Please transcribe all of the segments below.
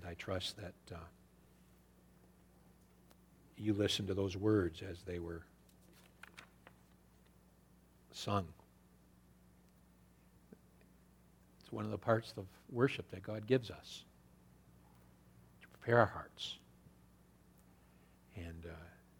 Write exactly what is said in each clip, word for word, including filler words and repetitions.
I trust that uh, you listened to those words as they were sung. It's one of the parts of worship that God gives us, to prepare our hearts. And uh,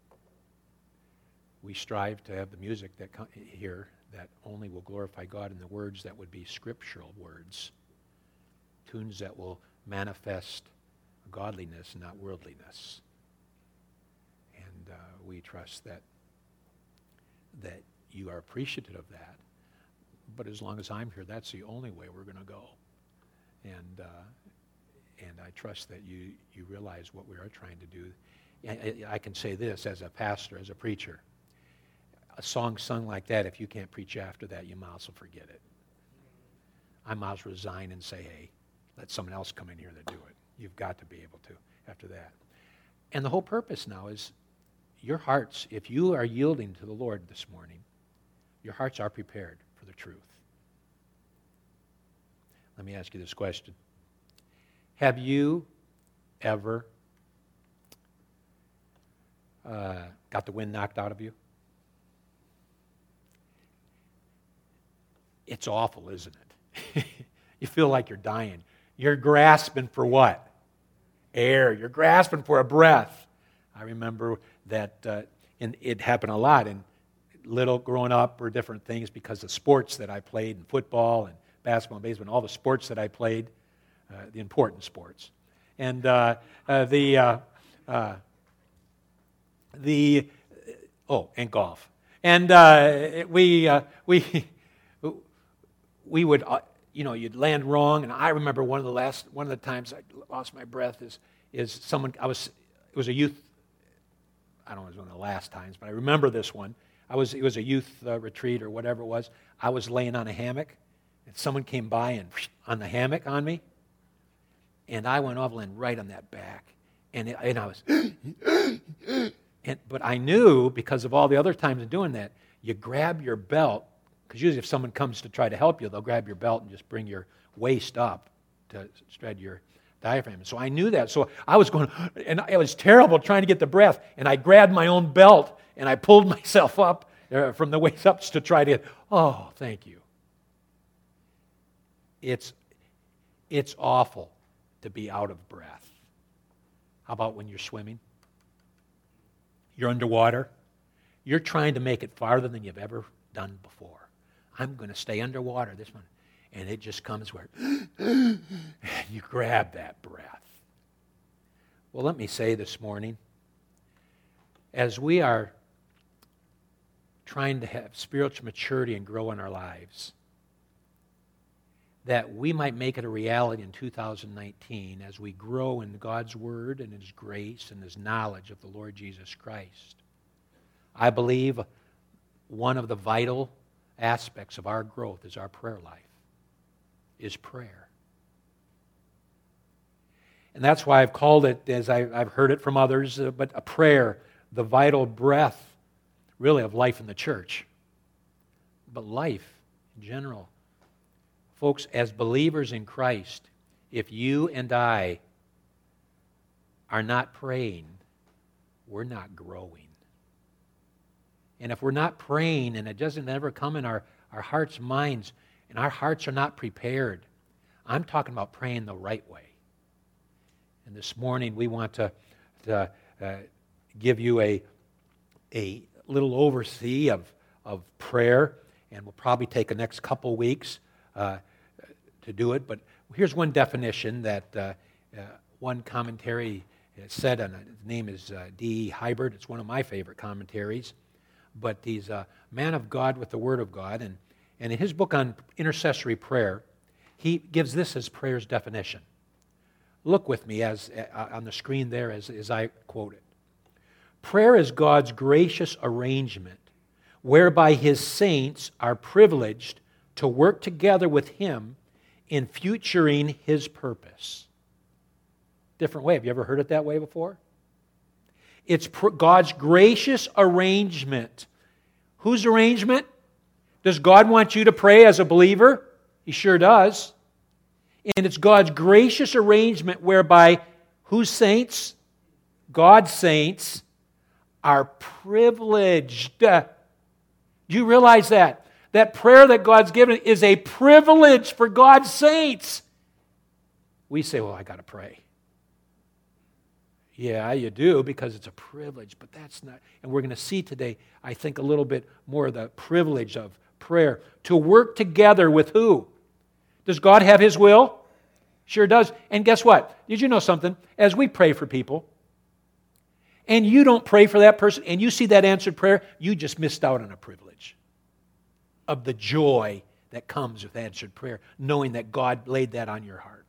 we strive to have the music that come here that only will glorify God in the words that would be scriptural words, tunes that will manifest godliness, not worldliness. And uh, we trust that that you are appreciative of that. But as long as I'm here, that's the only way we're going to go. And uh, and I trust that you you realize what we are trying to do. I, I can say this as a pastor, as a preacher. A song sung like that, if you can't preach after that, you might as well forget it. I might as well resign and say, hey, let someone else come in here to do it. You've got to be able to after that. And the whole purpose now is your hearts, if you are yielding to the Lord this morning, your hearts are prepared for the truth. Let me ask you this question. Have you ever uh, got the wind knocked out of you? It's awful, isn't it? You feel like you're dying. You're grasping for what? Air. You're grasping for a breath. I remember that, uh, and it happened a lot in little growing up or different things because of sports that I played, and football and basketball and baseball, and all the sports that I played, uh, the important sports. And uh, uh, the, uh, uh, the, oh, and golf. And uh, we, uh, we, we would, uh, you know, you'd land wrong. And I remember one of the last, one of the times I lost my breath is, is someone, I was, it was a youth, I don't know if it was one of the last times, but I remember this one. I was, it was a youth uh, retreat or whatever it was. I was laying on a hammock, and someone came by and on the hammock on me, and I went off and right on that back, and it, and I was, and but I knew because of all the other times of doing that, you grab your belt, because usually if someone comes to try to help you, they'll grab your belt and just bring your waist up to spread your diaphragm. So I knew that. So I was going, and it was terrible trying to get the breath, and I grabbed my own belt, and I pulled myself up uh, from the waist up to try to get, oh, thank you. It's, it's awful to be out of breath. How about when you're swimming? You're underwater. You're trying to make it farther than you've ever done before. I'm going to stay underwater this one. And it just comes where and you grab that breath. Well, let me say this morning, as we are trying to have spiritual maturity and grow in our lives, that we might make it a reality in two thousand nineteen as we grow in God's Word and His grace and His knowledge of the Lord Jesus Christ. I believe one of the vital aspects of our growth is our prayer life, is prayer. And that's why I've called it, as I, I've heard it from others, uh, but a prayer, the vital breath, really, of life in the church. But life in general. Folks, as believers in Christ, if you and I are not praying, we're not growing. And if we're not praying, and it doesn't ever come in our, our hearts' minds, and our hearts are not prepared, I'm talking about praying the right way. And this morning we want to, to uh, give you a, a little oversee of, of prayer, and we'll probably take the next couple weeks uh, to do it. But here's one definition that uh, uh, one commentary said, and his name is uh, D E Hybert. It's one of my favorite commentaries. But he's a man of God with the Word of God, and, and in his book on intercessory prayer, he gives this as prayer's definition. Look with me as uh, on the screen there as, as I quote it. Prayer is God's gracious arrangement whereby His saints are privileged to work together with Him in futuring His purpose. Different way. Have you ever heard it that way before? It's God's gracious arrangement. Whose arrangement? Does God want you to pray as a believer? He sure does. And it's God's gracious arrangement whereby Whose saints? God's saints are privileged. Do you realize that? That prayer that God's given is a privilege for God's saints. We say, well, I got to pray. Yeah, you do, because it's a privilege, but that's not, and we're going to see today, I think, a little bit more of the privilege of prayer. To work together with who? Does God have His will? Sure does. And guess what? Did you know something? As we pray for people, and you don't pray for that person, and you see that answered prayer, you just missed out on a privilege of the joy that comes with answered prayer, knowing that God laid that on your heart.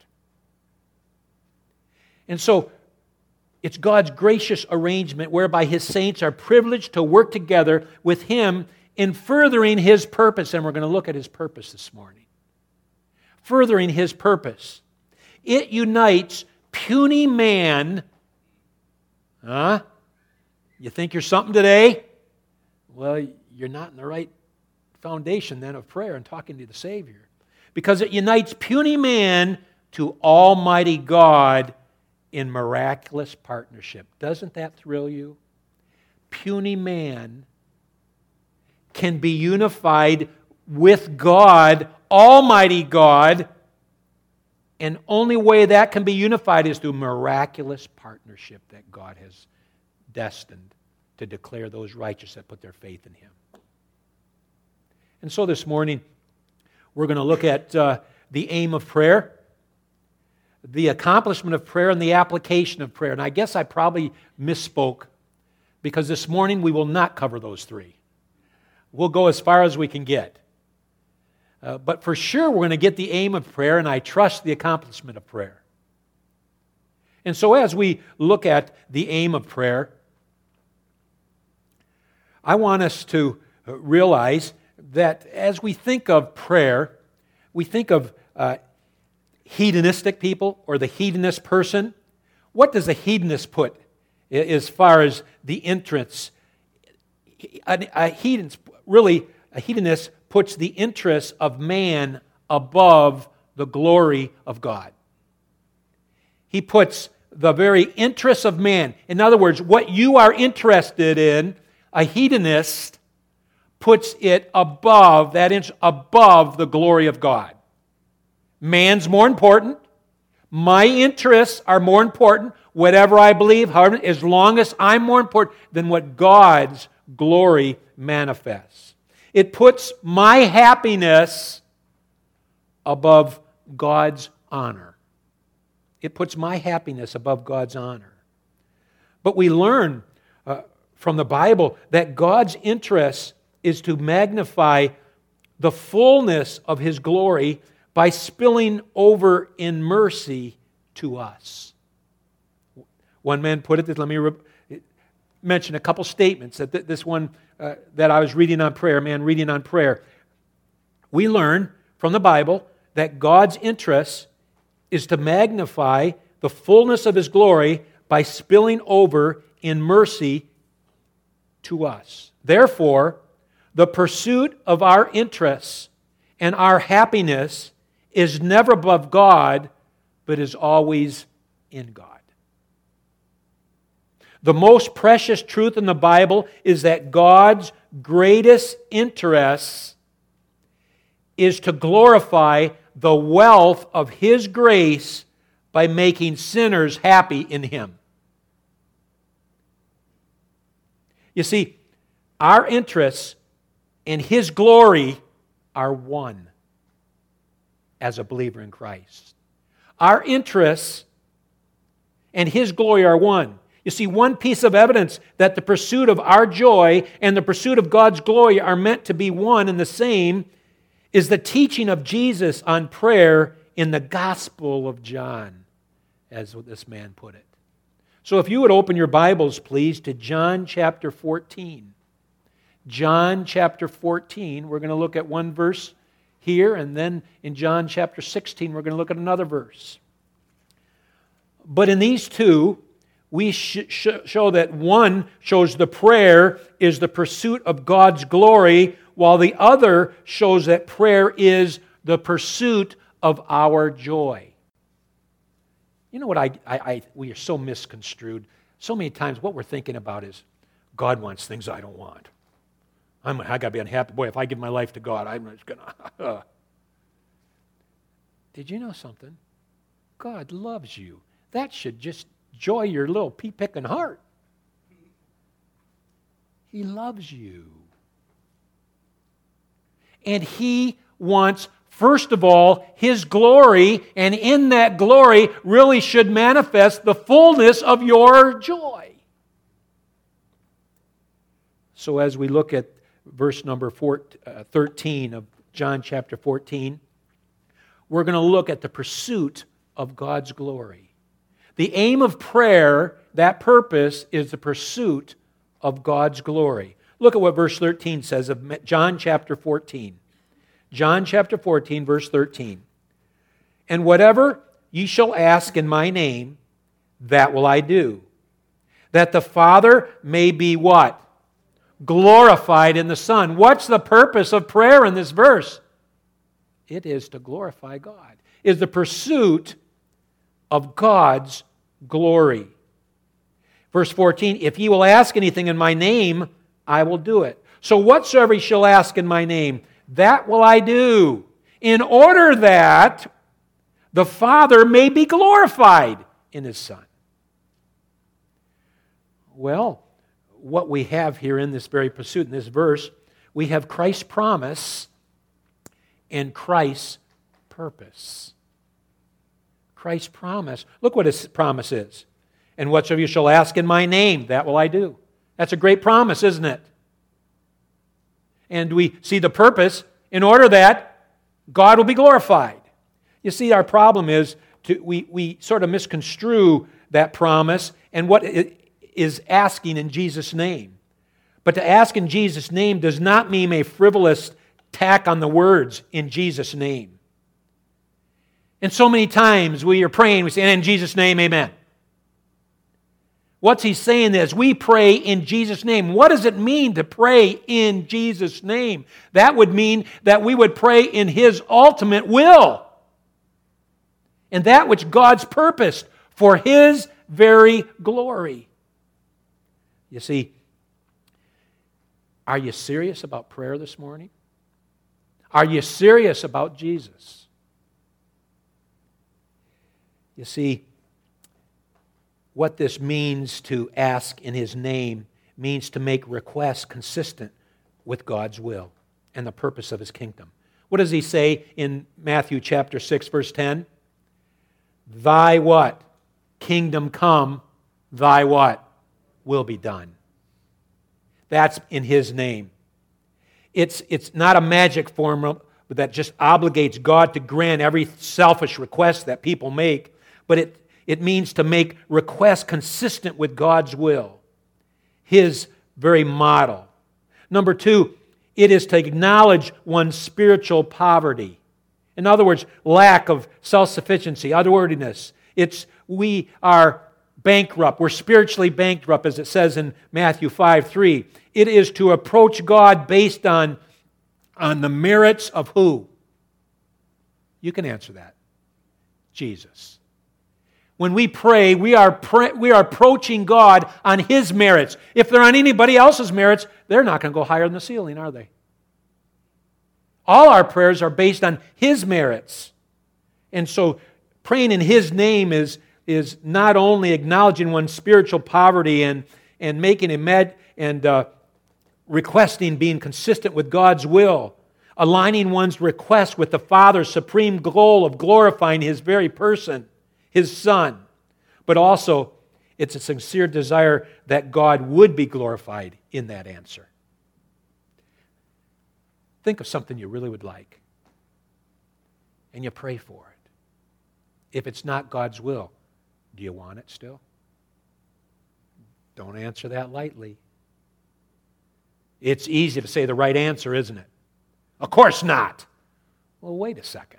And so, it's God's gracious arrangement whereby His saints are privileged to work together with Him in furthering His purpose. And we're going to look at His purpose this morning. Furthering His purpose. It unites puny man. Huh? You think you're something today? Well, you're not in the right foundation then of prayer and talking to the Savior. Because it unites puny man to Almighty God in miraculous partnership. Doesn't that thrill you? Puny man can be unified with God, Almighty God, and only way that can be unified is through miraculous partnership that God has destined to declare those righteous that put their faith in Him. And so this morning, we're going to look at uh, the aim of prayer, the accomplishment of prayer, and the application of prayer. And I guess I probably misspoke, because this morning we will not cover those three. We'll go as far as we can get. Uh, but for sure we're going to get the aim of prayer, and I trust the accomplishment of prayer. And so as we look at the aim of prayer, I want us to realize that as we think of prayer, we think of uh, hedonistic people or the hedonist person. What does a hedonist put as far as the entrance? A, a hedonist, really, a hedonist puts the interests of man above the glory of God. He puts the very interests of man. In other words, what you are interested in, a hedonist puts it above that inch, above the glory of God. Man's more important. My interests are more important. Whatever I believe, however, as long as I'm more important than what God's glory manifests. It puts my happiness above God's honor. It puts my happiness above God's honor. But we learn uh, from the Bible that God's interest is to magnify the fullness of His glory by spilling over in mercy to us. One man put it, let me re- mention a couple statements. That th- this one uh, that I was reading on prayer, man reading on prayer. We learn from the Bible that God's interest is to magnify the fullness of His glory by spilling over in mercy to us. Therefore, the pursuit of our interests and our happiness is never above God, but is always in God. The most precious truth in the Bible is that God's greatest interest is to glorify the wealth of His grace by making sinners happy in Him. You see, our interests and His glory are one as a believer in Christ. Our interests and His glory are one. You see, one piece of evidence that the pursuit of our joy and the pursuit of God's glory are meant to be one and the same is the teaching of Jesus on prayer in the Gospel of John, as this man put it. So if you would open your Bibles, please, to John chapter fourteen. John chapter fourteen, we're going to look at one verse here, and then in John chapter sixteen, we're going to look at another verse. But in these two, we sh- sh- show that one shows the prayer is the pursuit of God's glory, while the other shows that prayer is the pursuit of our joy. You know what I, I, I we are so misconstrued. So many times what we're thinking about is, God wants things I don't want. I'm, I got to be unhappy. Boy, if I give my life to God, I'm just going to... Did you know something? God loves you. That should just joy your little pea-picking heart. He loves you. And He wants, first of all, His glory, and in that glory really should manifest the fullness of your joy. So as we look at verse number four, uh, thirteen of John chapter fourteen, we're going to look at the pursuit of God's glory. The aim of prayer, that purpose, is the pursuit of God's glory. Look at what verse thirteen says of John chapter fourteen. John chapter fourteen, verse thirteen. And whatever ye shall ask in my name, that will I do, that the Father may be what? Glorified in the Son. What's the purpose of prayer in this verse? It is to glorify God. It is the pursuit of God's glory. Verse fourteen, if ye will ask anything in my name, I will do it. So whatsoever ye shall ask in my name, that will I do, in order that the Father may be glorified in His Son. Well, what we have here in this very pursuit, in this verse, we have Christ's promise and Christ's purpose. Christ's promise. Look what His promise is. And whatsoever you shall ask in my name, that will I do. That's a great promise, isn't it? And we see the purpose in order that God will be glorified. You see, our problem is to, we, we sort of misconstrue that promise and what it is asking in Jesus' name. But to ask in Jesus' name does not mean a frivolous tack on the words in Jesus' name. And so many times we are praying, we say, in Jesus' name, amen. What's He saying is, we pray in Jesus' name. What does it mean to pray in Jesus' name? That would mean that we would pray in His ultimate will. And that which God's purposed for His very glory. You see, are you serious about prayer this morning? Are you serious about Jesus? You see, what this means to ask in His name means to make requests consistent with God's will and the purpose of His kingdom. What does He say in Matthew chapter six, verse ten? Thy what? Kingdom come, thy what? Will be done. That's in His name. It's, it's not a magic formula that just obligates God to grant every selfish request that people make, but it, it means to make requests consistent with God's will, His very model. Number two, it is to acknowledge one's spiritual poverty. In other words, lack of self-sufficiency, otherworldliness. It's we are bankrupt. We're spiritually bankrupt, as it says in Matthew five three. It is to approach God based on, on the merits of who? You can answer that. Jesus. When we pray, we are pray, we are approaching God on His merits. If they're on anybody else's merits, they're not going to go higher than the ceiling, are they? All our prayers are based on His merits. And so praying in His name is, is not only acknowledging one's spiritual poverty and, and making a med and uh, requesting being consistent with God's will, aligning one's request with the Father's supreme goal of glorifying His very person, His Son, but also it's a sincere desire that God would be glorified in that answer. Think of something you really would like, and you pray for it. If it's not God's will, do you want it still? Don't answer that lightly. It's easy to say the right answer, isn't it? Of course not. Well, wait a second.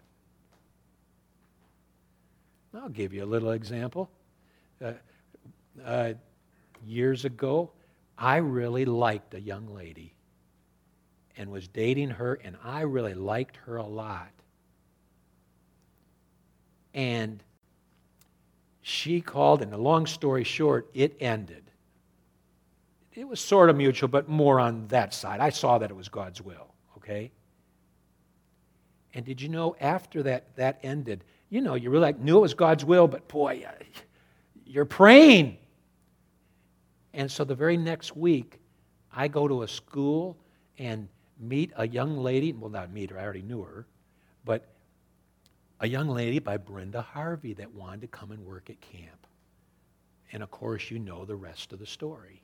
I'll give you a little example. Uh, uh, years ago, I really liked a young lady and was dating her, and I really liked her a lot. And She called, and the long story short, it ended. It was sort of mutual, but more on that side. I saw that it was God's will, okay? And did you know after that that ended, you know, you really like, knew it was God's will, but boy, you're praying. And so the very next week, I go to a school and meet a young lady, well, not meet her, I already knew her, but a young lady by Brenda Harvey that wanted to come and work at camp. And of course, you know the rest of the story.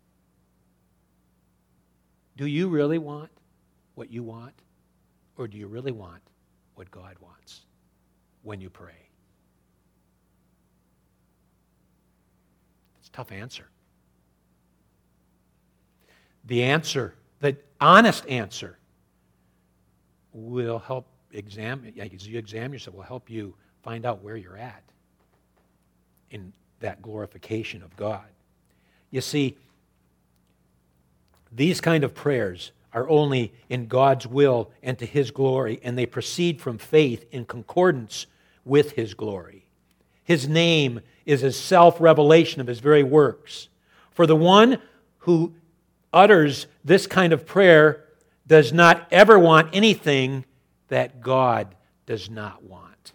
Do you really want what you want? Or do you really want what God wants when you pray? It's a tough answer. The answer, the honest answer, will help examine, as you examine yourself, will help you find out where you're at in that glorification of God. You see, these kind of prayers are only in God's will and to His glory, and they proceed from faith in concordance with His glory. His name is a self-revelation of His very works. For the one who utters this kind of prayer does not ever want anything that God does not want.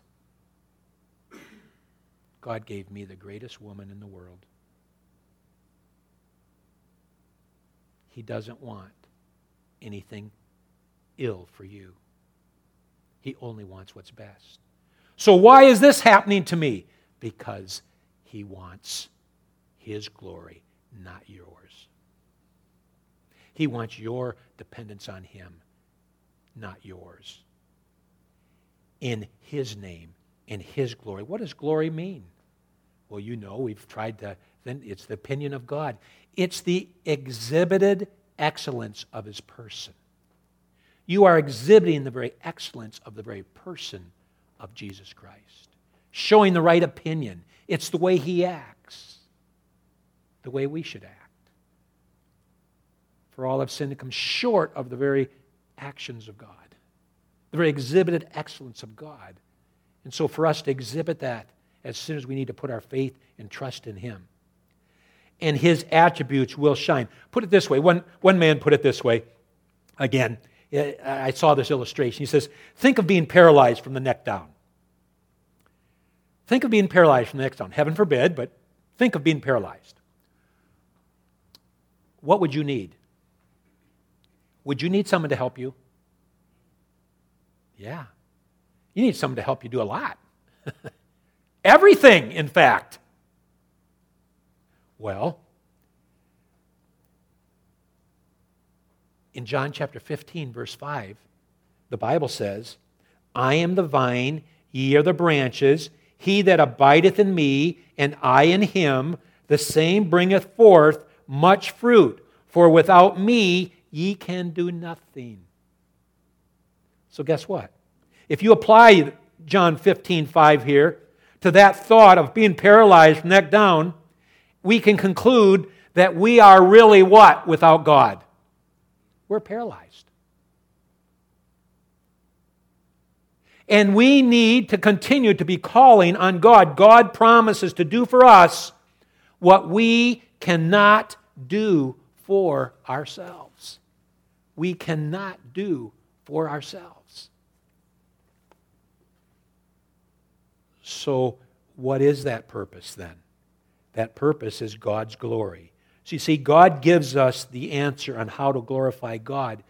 God gave me the greatest woman in the world. He doesn't want anything ill for you. He only wants what's best. So why is this happening to me? Because He wants His glory, not yours. He wants your dependence on Him, not yours. In His name, in His glory. What does glory mean? Well, you know, we've tried to, then it's the opinion of God. It's the exhibited excellence of His person. You are exhibiting the very excellence of the very person of Jesus Christ. Showing the right opinion. It's the way He acts. The way we should act. For all have sinned and come short of the very actions of God. The very exhibited excellence of God. And so for us to exhibit that, as soon as we need to put our faith and trust in Him. And His attributes will shine. Put it this way. One, one man put it this way. Again, I saw this illustration. He says, think of being paralyzed from the neck down. Think of being paralyzed from the neck down. Heaven forbid, but think of being paralyzed. What would you need? Would you need someone to help you? Yeah. You need someone to help you do a lot. Everything, in fact. Well, in John chapter fifteen, verse five, the Bible says, I am the vine, ye are the branches. He that abideth in me, and I in him, the same bringeth forth much fruit. For without me, ye can do nothing. So guess what? If you apply John fifteen five here to that thought of being paralyzed from neck down, we can conclude that we are really what without God? We're paralyzed. And we need to continue to be calling on God. God promises to do for us what we cannot do for ourselves. We cannot do for ourselves. So, what is that purpose then? That purpose is God's glory. So you see, God gives us the answer on how to glorify God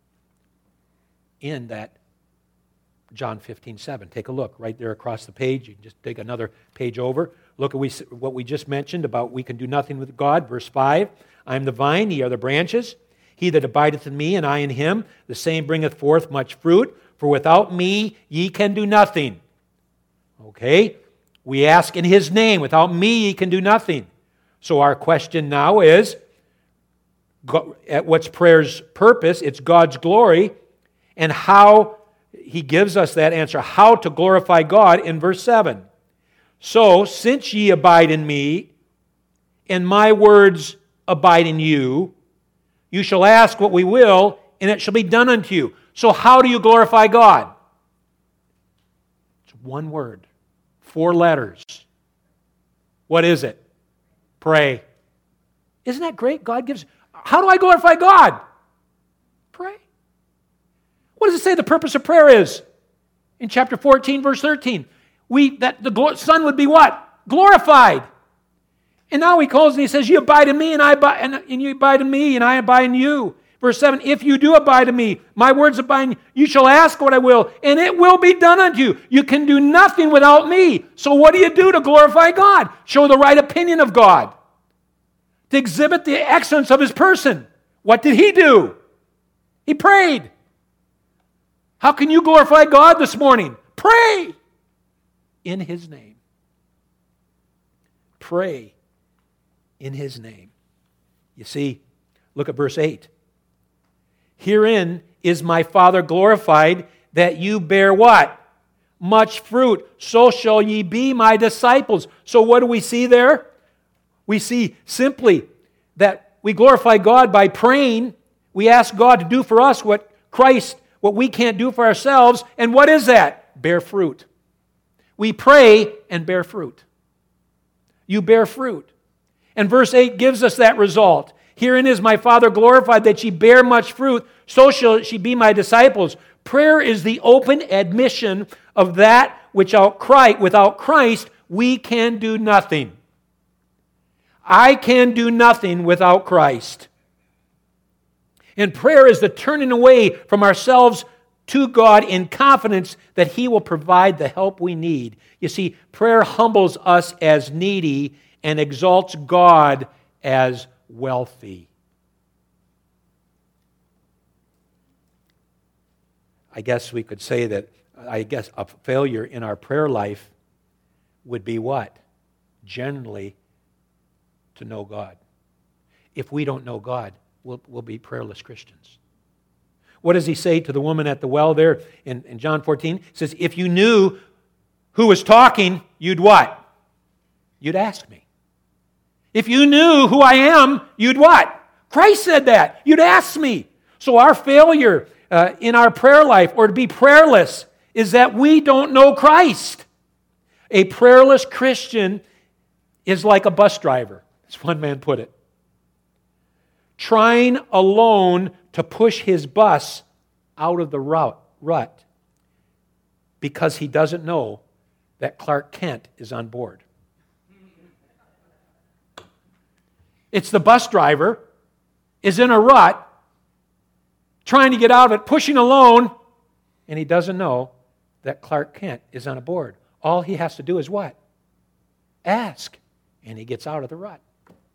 in that John fifteen seven. Take a look right there across the page. You can just take another page over. Look at what we just mentioned about we can do nothing with God. Verse five, I am the vine, ye are the branches. He that abideth in me, and I in him, the same bringeth forth much fruit. For without me ye can do nothing. Okay? We ask in His name. Without me ye can do nothing. So our question now is, what's prayer's purpose? It's God's glory. And how He gives us that answer. How to glorify God in verse seven. So, since ye abide in me, and my words abide in you, you shall ask what we will, and it shall be done unto you. So how do you glorify God? It's one word. Four letters. What is it? Pray. Isn't that great? God gives... How do I glorify God? Pray. What does it say the purpose of prayer is? In chapter fourteen, verse thirteen. We, that the Son would be what? Glorified. And now he calls and he says, you abide in me and I abide, and, and you abide in me and I abide in you. Verse seven, if you do abide in me, my words abide in you, you shall ask what I will, and it will be done unto you. You can do nothing without me. So what do you do to glorify God? Show the right opinion of God. To exhibit the excellence of his person. What did he do? He prayed. How can you glorify God this morning? Pray in his name. Pray in his name. You see, look at verse eight. Herein is my Father glorified, that you bear what? Much fruit. So shall ye be my disciples. So what do we see there? We see simply that we glorify God by praying. We ask God to do for us what Christ, what we can't do for ourselves. And what is that? Bear fruit. We pray and bear fruit. You bear fruit. And verse eight gives us that result. Herein is my Father glorified, that ye bear much fruit, so shall she be my disciples. Prayer is the open admission of that which without Christ we can do nothing. I can do nothing without Christ. And prayer is the turning away from ourselves to God in confidence that he will provide the help we need. You see, prayer humbles us as needy and exalts God as wealthy. I guess we could say that, I guess a failure in our prayer life would be what? Generally, to know God. If we don't know God, we'll, we'll be prayerless Christians. What does he say to the woman at the well there in, in John fourteen? He says, if you knew who was talking, you'd what? You'd ask me. If you knew who I am, you'd what? Christ said that. You'd ask me. So our failure uh, in our prayer life, or to be prayerless, is that we don't know Christ. A prayerless Christian is like a bus driver, as one man put it, trying alone to push his bus out of the rut, rut because he doesn't know that Clark Kent is on board. It's the bus driver is in a rut, trying to get out of it, pushing alone, and he doesn't know that Clark Kent is on board. All he has to do is what? Ask, and he gets out of the rut.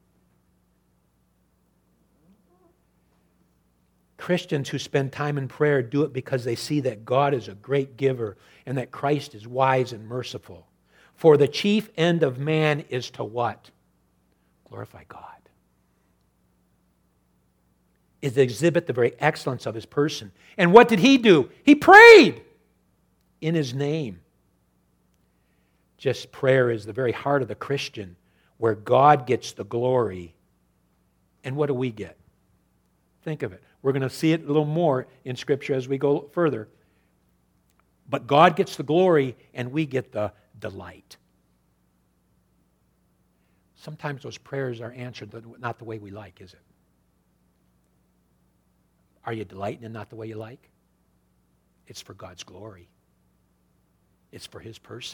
Christians who spend time in prayer do it because they see that God is a great giver and that Christ is wise and merciful. For the chief end of man is to what? Glorify God. Is to exhibit the very excellence of his person. And what did he do? He prayed in his name. Just prayer is the very heart of the Christian, where God gets the glory. And what do we get? Think of it. We're going to see it a little more in Scripture as we go further. But God gets the glory and we get the delight. Sometimes those prayers are answered not the way we like, is it? Are you delighting in not the way you like? It's for God's glory. It's for his person.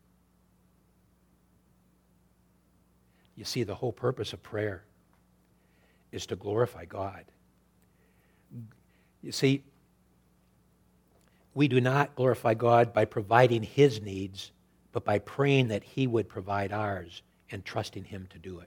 You see, the whole purpose of prayer is to glorify God. You see, we do not glorify God by providing his needs, but by praying that he would provide ours and trusting him to do it.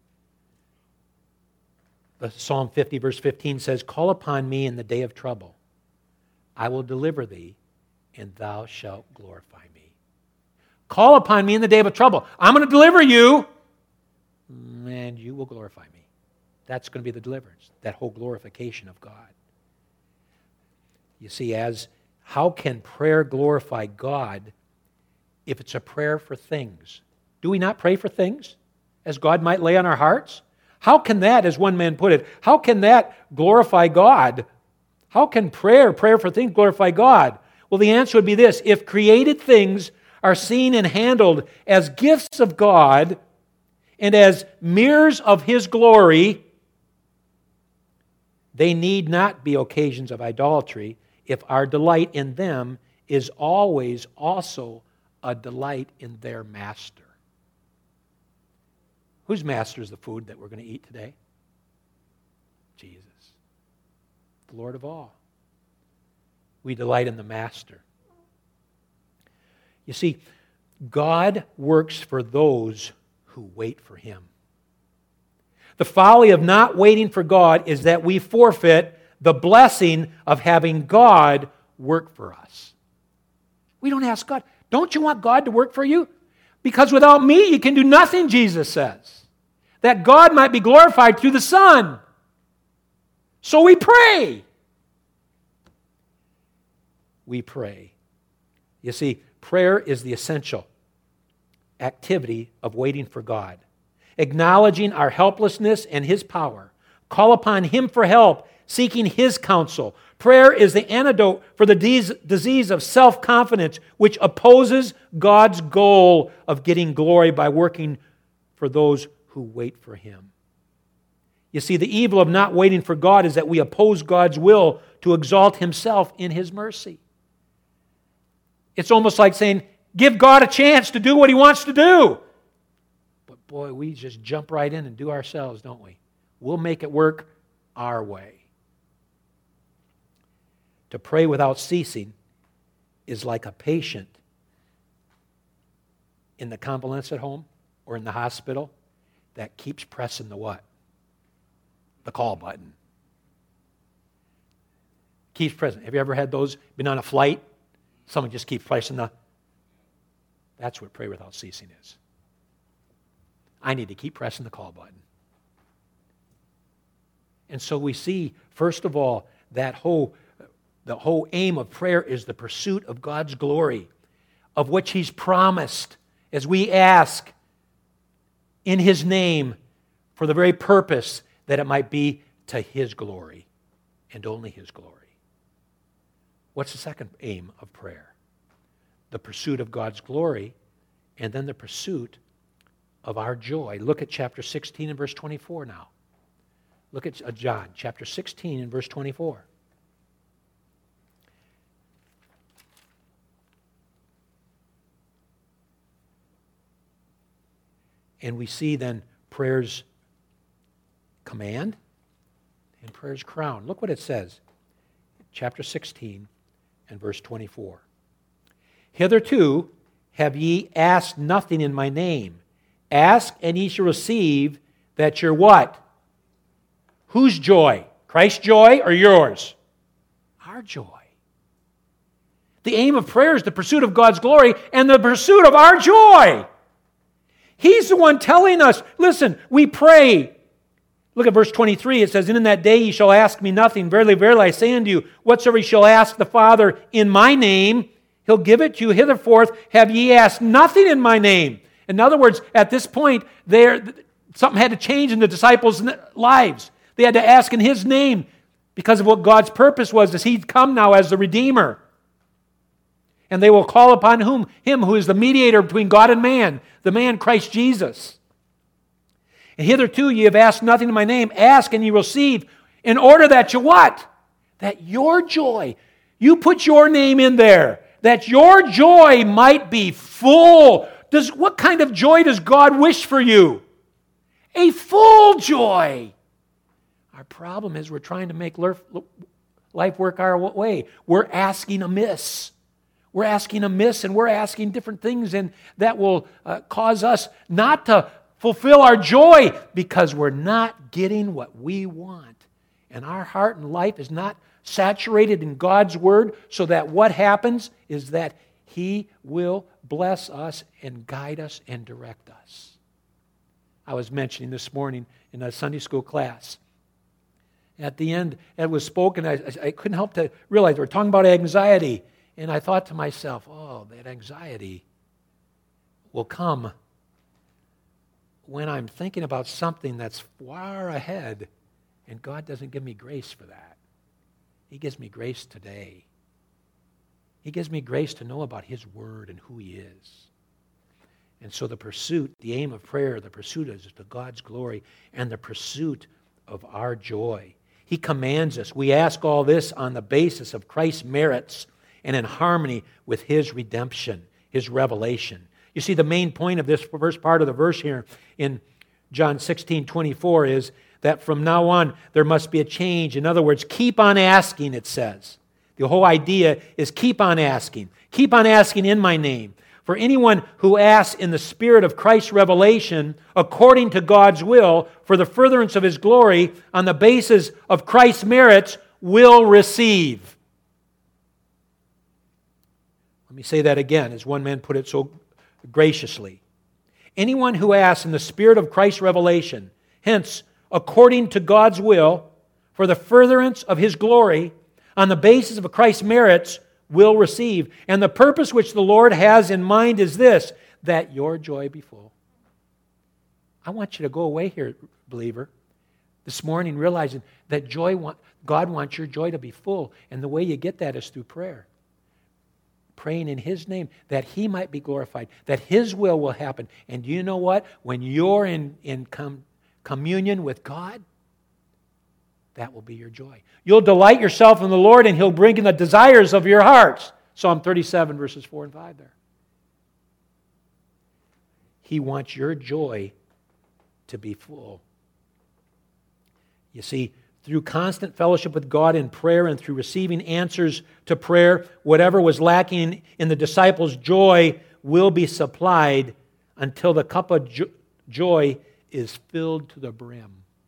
The Psalm fifty, verse fifteen says, call upon me in the day of trouble. I will deliver thee, and thou shalt glorify me. Call upon me in the day of trouble. I'm going to deliver you, and you will glorify me. That's going to be the deliverance, that whole glorification of God. You see, as how can prayer glorify God if it's a prayer for things? Do we not pray for things as God might lay on our hearts? How can that, as one man put it, how can that glorify God? How can prayer, prayer for things, glorify God? Well, the answer would be this. If created things are seen and handled as gifts of God, and as mirrors of His glory, they need not be occasions of idolatry if our delight in them is always also a delight in their master. Whose master is the food that we're going to eat today? Jesus, the Lord of all. We delight in the master. You see, God works for those who wait for Him. The folly of not waiting for God is that we forfeit the blessing of having God work for us. We don't ask God, don't you want God to work for you? Because without me you can do nothing, Jesus says. That God might be glorified through the Son. So we pray. We pray. You see, prayer is the essential activity of waiting for God. Acknowledging our helplessness and His power. Call upon Him for help, seeking His counsel. Prayer is the antidote for the disease of self-confidence, which opposes God's goal of getting glory by working for those who wait for Him. You see, the evil of not waiting for God is that we oppose God's will to exalt Himself in His mercy. It's almost like saying, give God a chance to do what He wants to do. But boy, we just jump right in and do ourselves, don't we? We'll make it work our way. To pray without ceasing is like a patient in the convalescent home or in the hospital that keeps pressing the what? The call button. Keeps pressing. Have you ever had those? Been on a flight? Someone just keeps pressing the... That's what pray without ceasing is. I need to keep pressing the call button. And so we see, first of all, that whole, the whole aim of prayer is the pursuit of God's glory, of which He's promised as we ask in His name for the very purpose that it might be to His glory and only His glory. What's the second aim of prayer? The pursuit of God's glory and then the pursuit of our joy. Look at chapter sixteen and verse twenty-four now. Look at John chapter sixteen and verse twenty-four. And we see then prayer's command and prayer's crown. Look what it says. Chapter sixteen and verse twenty-four. Hitherto have ye asked nothing in my name. Ask and ye shall receive, that your what? Whose joy? Christ's joy or yours? Our joy. The aim of prayer is the pursuit of God's glory and the pursuit of our joy. He's the one telling us, listen, we pray. Look at verse twenty-three. It says, and in that day ye shall ask me nothing. Verily, verily, I say unto you, whatsoever ye shall ask the Father in my name, He'll give it to you. Hitherforth have ye asked nothing in my name. In other words, at this point, there something had to change in the disciples' lives. They had to ask in His name because of what God's purpose was, as He'd come now as the Redeemer. And they will call upon whom? Him who is the mediator between God and man, the man Christ Jesus. And hitherto ye have asked nothing in my name. Ask and ye will receive, in order that you what? That your joy, you put your name in there, that your joy might be full. Does, what kind of joy does God wish for you? A full joy. Our problem is we're trying to make life work our way. We're asking amiss. We're asking amiss and we're asking different things, and that will uh, cause us not to fulfill our joy because we're not getting what we want. And our heart and life is not saturated in God's Word, so that what happens is that He will bless us and guide us and direct us. I was mentioning this morning in a Sunday school class. At the end, it was spoken, I, I couldn't help to realize they were talking about anxiety. And I thought to myself, oh, that anxiety will come when I'm thinking about something that's far ahead, and God doesn't give me grace for that. He gives me grace today. He gives me grace to know about His Word and who He is. And so the pursuit, the aim of prayer, the pursuit is to God's glory and the pursuit of our joy. He commands us. We ask all this on the basis of Christ's merits and in harmony with His redemption, His revelation. You see, the main point of this first part of the verse here in John sixteen twenty-four is that from now on there must be a change. In other words, keep on asking, it says. The whole idea is keep on asking. Keep on asking in my name. For anyone who asks in the spirit of Christ's revelation, according to God's will, for the furtherance of His glory, on the basis of Christ's merits, will receive. Let me say that again, as one man put it so graciously. Anyone who asks in the spirit of Christ's revelation, hence, according to God's will, for the furtherance of His glory, on the basis of Christ's merits, will receive. And the purpose which the Lord has in mind is this, that your joy be full. I want you to go away here, believer, this morning realizing that joy, God wants your joy to be full. And the way you get that is through prayer. Praying in His name, that He might be glorified, that His will will happen. And you know what? When you're in, in com- communion with God, that will be your joy. You'll delight yourself in the Lord, and He'll bring in the desires of your hearts. Psalm thirty-seven, verses four and five there. He wants your joy to be full. You see, through constant fellowship with God in prayer and through receiving answers to prayer, whatever was lacking in the disciples' joy will be supplied until the cup of jo- joy is filled to the brim.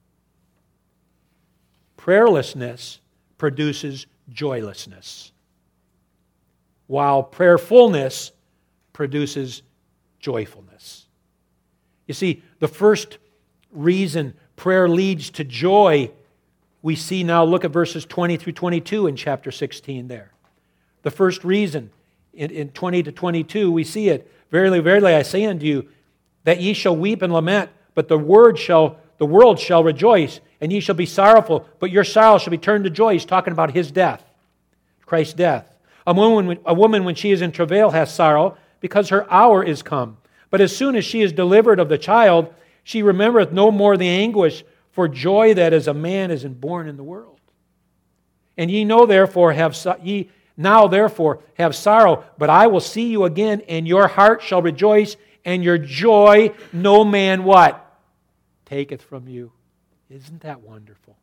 Prayerlessness produces joylessness, while prayerfulness produces joyfulness. You see, the first reason prayer leads to joy, we see now, look at verses twenty through twenty-two in chapter sixteen there. The first reason, in, in twenty to twenty-two, we see it. Verily, verily, I say unto you, that ye shall weep and lament, but the word shall, the world shall rejoice. And ye shall be sorrowful, but your sorrow shall be turned to joy. He's talking about His death, Christ's death. A woman, a woman, when she is in travail, has sorrow, because her hour is come. But as soon as she is delivered of the child, she remembereth no more the anguish for joy that as a man is born in the world. And ye know therefore have ye now therefore have sorrow, but I will see you again, and your heart shall rejoice, and your joy no man what? Taketh from you. Isn't that wonderful?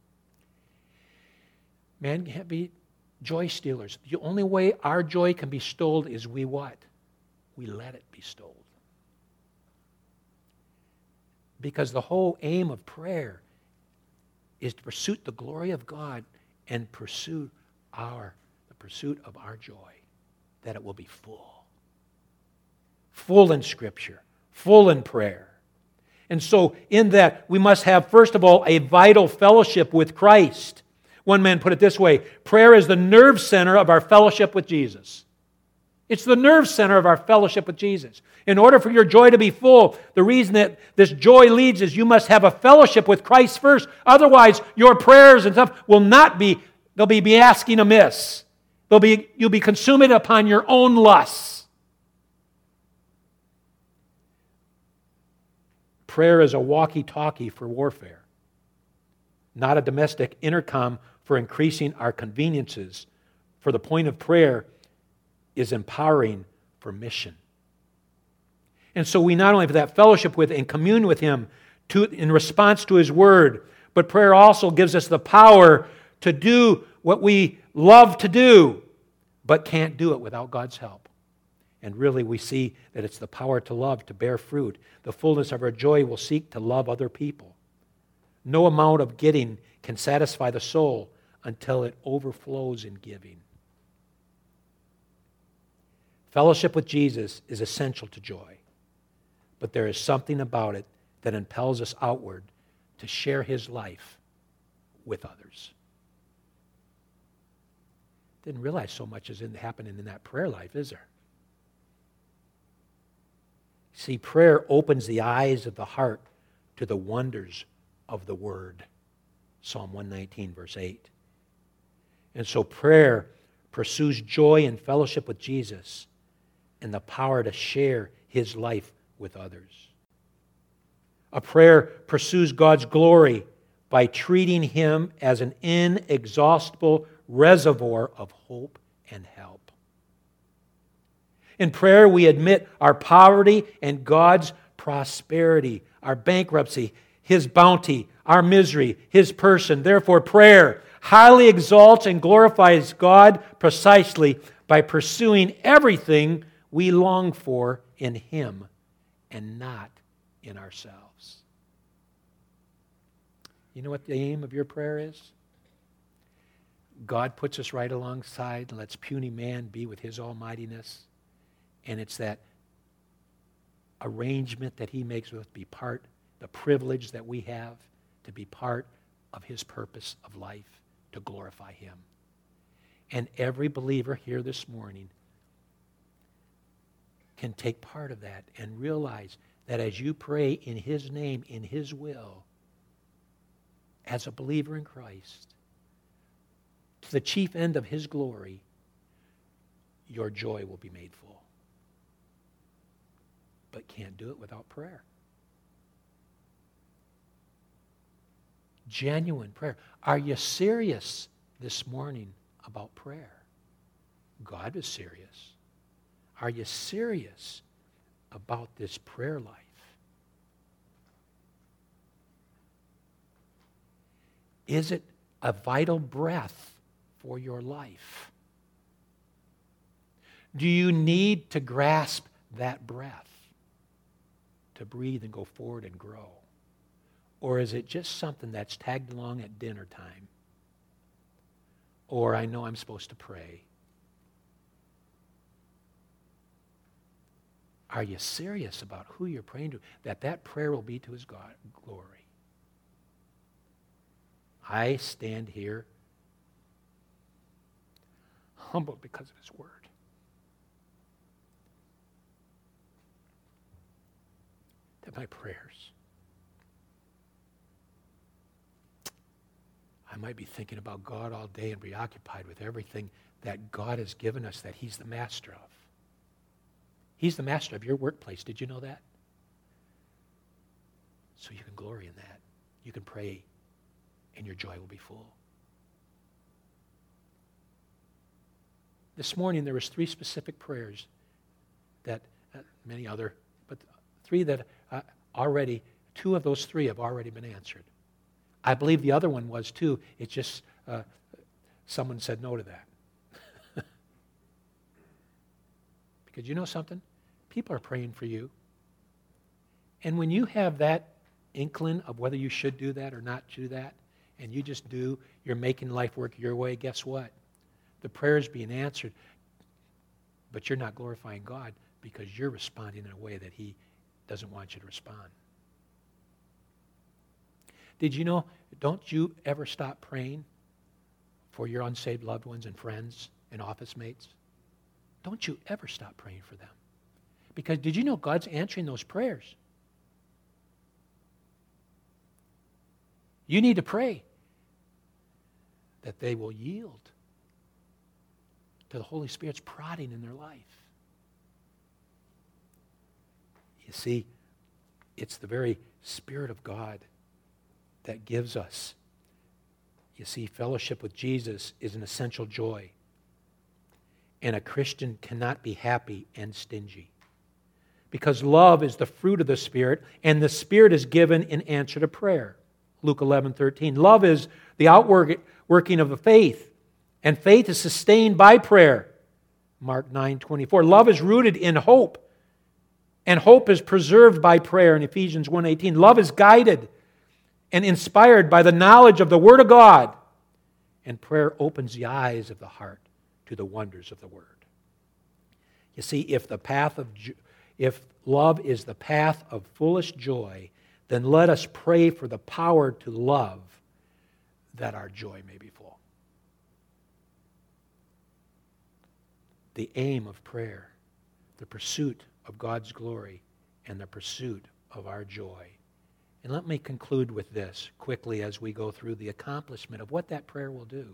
Man can't be joy stealers. The only way our joy can be stole is we what? We let it be stolen. Because the whole aim of prayer is to pursue the glory of God and pursue our, the pursuit of our joy, that it will be full. Full in Scripture, full in prayer. And so in that, we must have, first of all, a vital fellowship with Christ. One man put it this way, prayer is the nerve center of our fellowship with Jesus. It's the nerve center of our fellowship with Jesus. In order for your joy to be full, the reason that this joy leads is you must have a fellowship with Christ first. Otherwise, your prayers and stuff will not be, they'll be, be asking amiss. They'll be, you'll be consumed upon your own lusts. Prayer is a walkie-talkie for warfare, not a domestic intercom for increasing our conveniences. For the point of prayer is empowering for mission. And so we not only have that fellowship with and commune with Him to, in response to His Word, but prayer also gives us the power to do what we love to do, but can't do it without God's help. And really we see that it's the power to love, to bear fruit. The fullness of our joy will seek to love other people. No amount of getting can satisfy the soul until it overflows in giving. Fellowship with Jesus is essential to joy, but there is something about it that impels us outward to share His life with others. Didn't realize so much is in, happening in that prayer life, is there? See, prayer opens the eyes of the heart to the wonders of the Word. Psalm one nineteen, verse eight. And so prayer pursues joy and fellowship with Jesus and the power to share His life with others. A prayer pursues God's glory by treating Him as an inexhaustible reservoir of hope and help. In prayer, we admit our poverty and God's prosperity, our bankruptcy, His bounty, our misery, His person. Therefore, prayer highly exalts and glorifies God precisely by pursuing everything we long for in Him and not in ourselves. You know what the aim of your prayer is? God puts us right alongside and lets puny man be with His almightiness. And it's that arrangement that He makes with us be part, the privilege that we have to be part of His purpose of life, to glorify Him. And every believer here this morning can take part of that and realize that as you pray in His name, in His will, as a believer in Christ, to the chief end of His glory, your joy will be made full. But can't do it without prayer. Genuine prayer. Are you serious this morning about prayer? God is serious. Are you serious about this prayer life? Is it a vital breath for your life? Do you need to grasp that breath to breathe and go forward and grow? Or is it just something that's tagged along at dinner time? Or I know I'm supposed to pray. Are you serious about who you're praying to? That that prayer will be to His God glory. I stand here humbled because of His word. That my prayers, I might be thinking about God all day and preoccupied with everything that God has given us that He's the master of. He's the master of your workplace. Did you know that? So you can glory in that. You can pray and your joy will be full. This morning there was three specific prayers that, uh, many other, but three that uh, already, two of those three have already been answered. I believe the other one was too. It's just uh, someone said no to that. Because you know something? People are praying for you. And when you have that inkling of whether you should do that or not do that, and you just do, you're making life work your way, guess what? The prayer is being answered, but you're not glorifying God because you're responding in a way that He doesn't want you to respond. Did you know, don't you ever stop praying for your unsaved loved ones and friends and office mates? Don't you ever stop praying for them. Because did you know God's answering those prayers? You need to pray that they will yield to the Holy Spirit's prodding in their life. You see, it's the very Spirit of God that gives us. You see, fellowship with Jesus is an essential joy. And a Christian cannot be happy and stingy. Because love is the fruit of the Spirit, and the Spirit is given in answer to prayer. Luke eleven thirteen. Love is the outworking of the faith, and faith is sustained by prayer. Mark nine twenty-four. Love is rooted in hope, and hope is preserved by prayer in Ephesians one eighteen. Love is guided and inspired by the knowledge of the Word of God, and prayer opens the eyes of the heart to the wonders of the Word. You see, if the path of if love is the path of fullest joy, then let us pray for the power to love, that our joy may be full. The aim of prayer, the pursuit of God's glory, and the pursuit of our joy. And let me conclude with this quickly as we go through the accomplishment of what that prayer will do.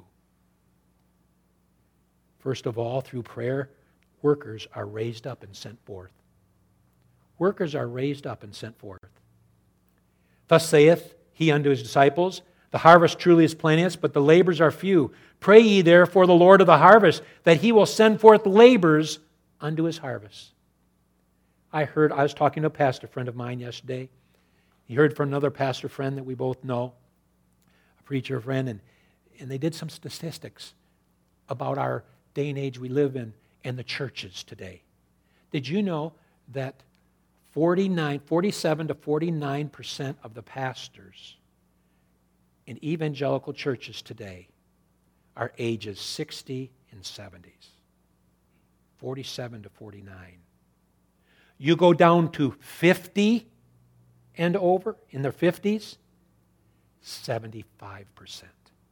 First of all, through prayer, workers are raised up and sent forth. workers are raised up and sent forth. Thus saith he unto his disciples, the harvest truly is plenteous, but the labors are few. Pray ye therefore the Lord of the harvest, that he will send forth laborers unto his harvest. I heard, I was talking to a pastor friend of mine yesterday. He heard from another pastor friend that we both know, a preacher friend, and, and they did some statistics about our day and age we live in and the churches today. Did you know that forty-nine, forty-seven to forty-nine percent of the pastors in evangelical churches today are ages sixty and seventies? forty-seven to forty-nine. You go down to fifty and over, in their fifties, seventy-five percent.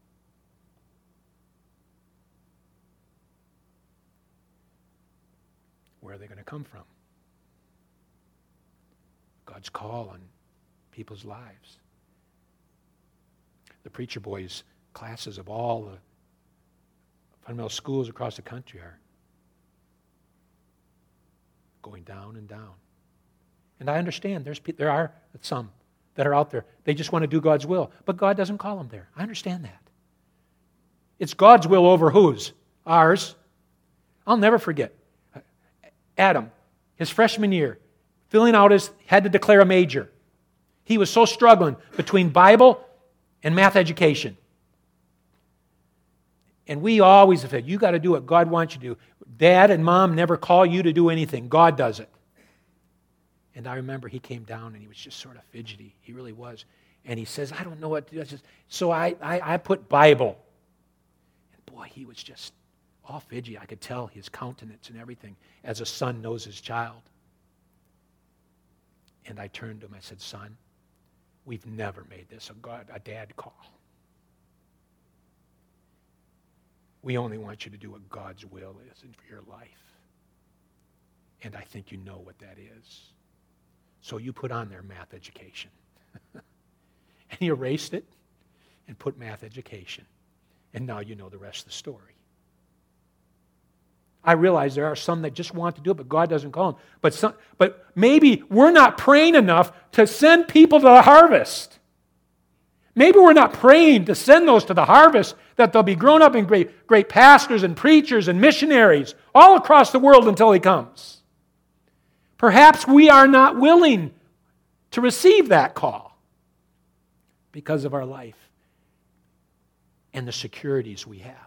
Where are they going to come from? God's call on people's lives. The preacher boys' classes of all the fundamental schools across the country are going down and down. And I understand there's there are some that are out there. They just want to do God's will. But God doesn't call them there. I understand that. It's God's will over whose? Ours. I'll never forget. Adam, his freshman year, filling out his, had to declare a major. He was so struggling between Bible and math education. And we always have said, you got to do what God wants you to do. Dad and Mom never call you to do anything. God does it. And I remember he came down and he was just sort of fidgety. He really was. And he says, I don't know what to do. I says, so I, I, I put Bible. And boy, he was just all fidgety. I could tell his countenance and everything as a son knows his child. And I turned to him. I said, son, we've never made this a, God, a dad call. We only want you to do what God's will is for your life. And I think you know what that is. So you put on there math education. And he erased it and put math education. And now you know the rest of the story. I realize there are some that just want to do it, but God doesn't call them. But, some, but maybe we're not praying enough to send people to the harvest. Maybe we're not praying to send those to the harvest, that they'll be grown up in great, great pastors and preachers and missionaries all across the world until he comes. Perhaps we are not willing to receive that call because of our life and the securities we have.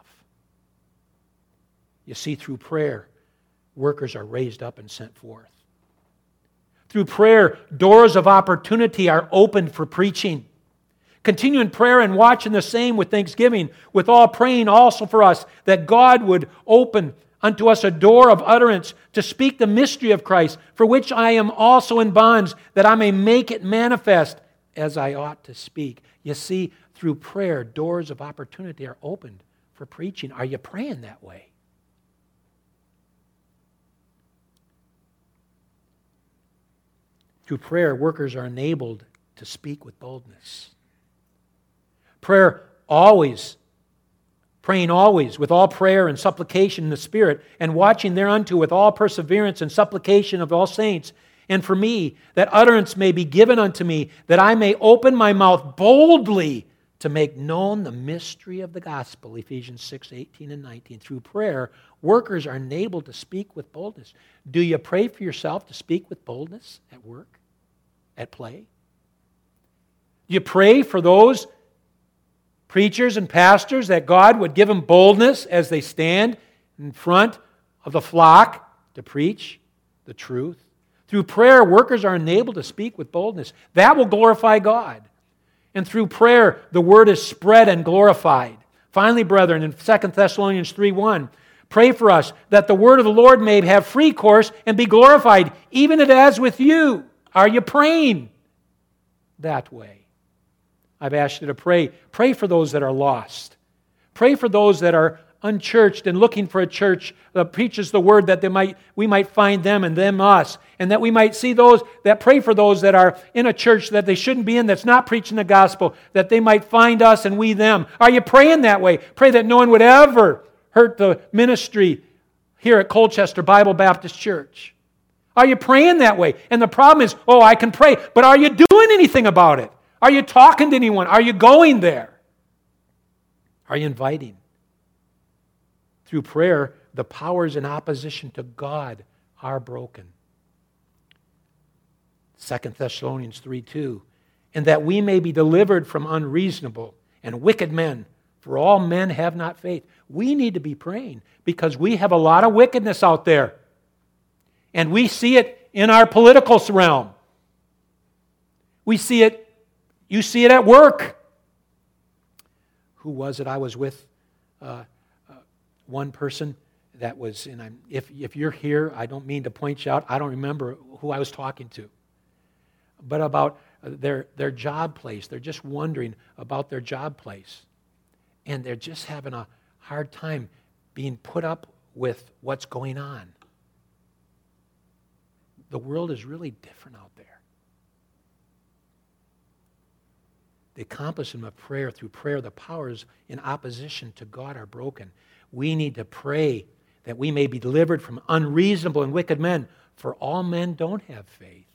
You see, through prayer, workers are raised up and sent forth. Through prayer, doors of opportunity are opened for preaching. Continue in prayer and watching the same with thanksgiving, with all praying also for us, that God would open unto us a door of utterance to speak the mystery of Christ, for which I am also in bonds, that I may make it manifest as I ought to speak. You see, through prayer, doors of opportunity are opened for preaching. Are you praying that way? Through prayer, workers are enabled to speak with boldness. Prayer always, praying always with all prayer and supplication in the Spirit, and watching thereunto with all perseverance and supplication of all saints. And for me, that utterance may be given unto me, that I may open my mouth boldly to make known the mystery of the gospel. Ephesians six, eighteen and nineteen. Through prayer, workers are enabled to speak with boldness. Do you pray for yourself to speak with boldness at work, at play? Do you pray for those preachers and pastors that God would give them boldness as they stand in front of the flock to preach the truth? Through prayer, workers are enabled to speak with boldness. That will glorify God. And through prayer, the word is spread and glorified. Finally, brethren, in Second Thessalonians three one, pray for us that the word of the Lord may have free course and be glorified, even as with you. Are you praying that way? I've asked you to pray. Pray for those that are lost. Pray for those that are unchurched and looking for a church that preaches the word, that they might we might find them and them us, and that we might see those that pray for those that are in a church that they shouldn't be in, that's not preaching the gospel, that they might find us and we them. Are you praying that way? Pray that no one would ever hurt the ministry here at Colchester Bible Baptist Church. Are you praying that way? And the problem is, oh, I can pray, but are you doing anything about it? Are you talking to anyone? Are you going there? Are you inviting? Through prayer, the powers in opposition to God are broken. Second Thessalonians three two, and that we may be delivered from unreasonable and wicked men, for all men have not faith. We need to be praying because we have a lot of wickedness out there. And we see it in our political realm. We see it, you see it at work. Who was it I was with? Uh, uh, one person that was, and I'm, if, if you're here, I don't mean to point you out, I don't remember who I was talking to. But about their, their job place. They're just wondering about their job place. And they're just having a hard time being put up with what's going on. The world is really different out there. The accomplishment of prayer, through prayer, the powers in opposition to God are broken. We need to pray that we may be delivered from unreasonable and wicked men, for all men don't have faith.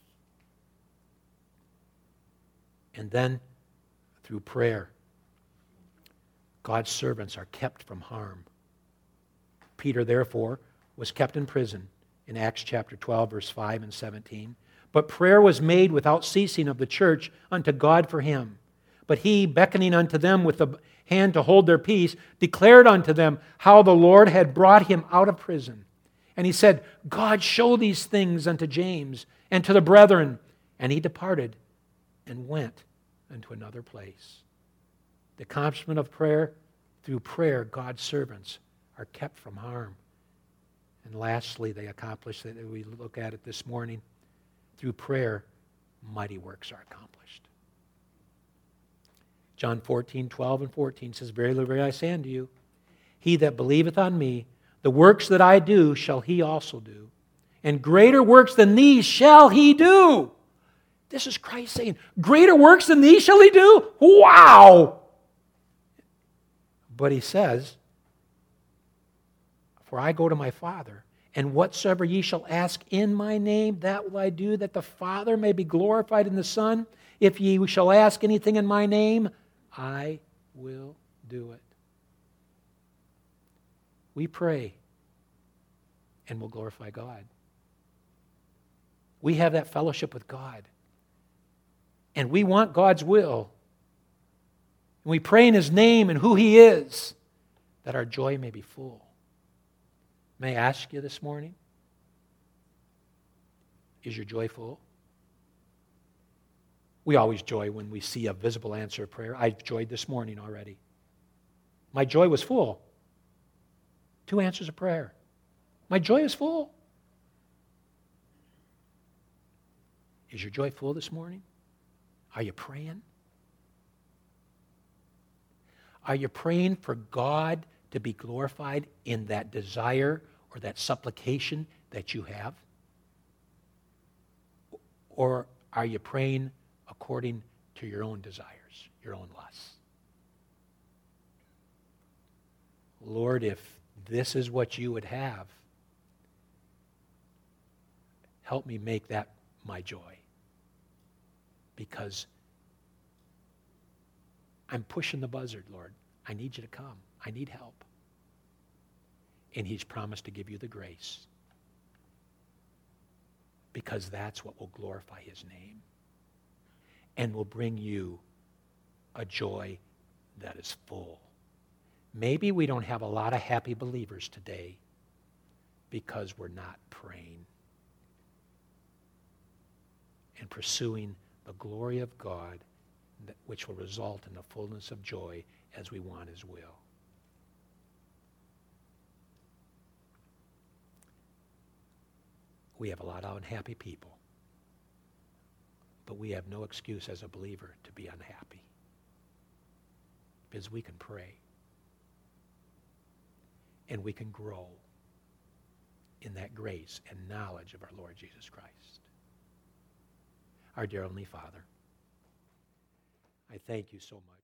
And then, through prayer, God's servants are kept from harm. Peter, therefore, was kept in prison in Acts chapter twelve, verse five and seventeen. But prayer was made without ceasing of the church unto God for him. But he, beckoning unto them with the hand to hold their peace, declared unto them how the Lord had brought him out of prison. And he said, God, show these things unto James and to the brethren. And he departed and went into another place. The accomplishment of prayer, through prayer, God's servants are kept from harm. And lastly, they accomplish that we look at it this morning. Through prayer, mighty works are accomplished. John fourteen, twelve and fourteen says, Verily, verily, I say unto you, he that believeth on me, the works that I do shall he also do, and greater works than these shall he do. This is Christ saying, greater works than these shall he do? Wow! But he says, for I go to my Father, and whatsoever ye shall ask in my name, that will I do, that the Father may be glorified in the Son. If ye shall ask anything in my name, I will do it. We pray, and we'll glorify God. We have that fellowship with God. And we want God's will. And we pray in His name and who He is, that our joy may be full. May I ask you this morning, is your joy full? We always joy when we see a visible answer of prayer. I've joyed this morning already. My joy was full. Two answers of prayer. My joy is full. Is your joy full this morning? Are you praying? Are you praying for God to be glorified in that desire or that supplication that you have? Or are you praying according to your own desires, your own lusts? Lord, if this is what you would have, help me make that my joy. Because I'm pushing the buzzard, Lord. I need you to come. I need help. And He's promised to give you the grace. Because that's what will glorify His name. And will bring you a joy that is full. Maybe we don't have a lot of happy believers today because we're not praying and pursuing the glory of God, which will result in the fullness of joy as we want His will. We have a lot of unhappy people, but we have no excuse as a believer to be unhappy because we can pray and we can grow in that grace and knowledge of our Lord Jesus Christ. Our dear Heavenly Father, I thank you so much.